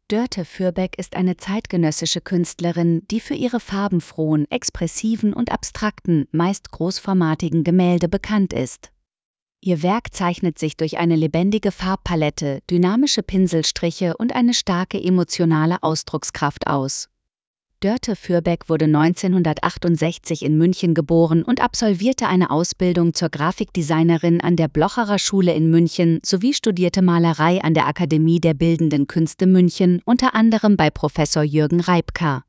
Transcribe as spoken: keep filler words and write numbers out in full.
Dörte Fürbeck ist eine zeitgenössische Künstlerin, die für ihre farbenfrohen, expressiven und abstrakten, meist großformatigen Gemälde bekannt ist. Ihr Werk zeichnet sich durch eine lebendige Farbpalette, dynamische Pinselstriche und eine starke emotionale Ausdruckskraft aus. Dörte Fürbeck wurde neunzehnhundertachtundsechzig in München geboren und absolvierte eine Ausbildung zur Grafikdesignerin an der Blocherer Schule in München sowie studierte Malerei an der Akademie der Bildenden Künste München, unter anderem bei Professor Jürgen Reibka.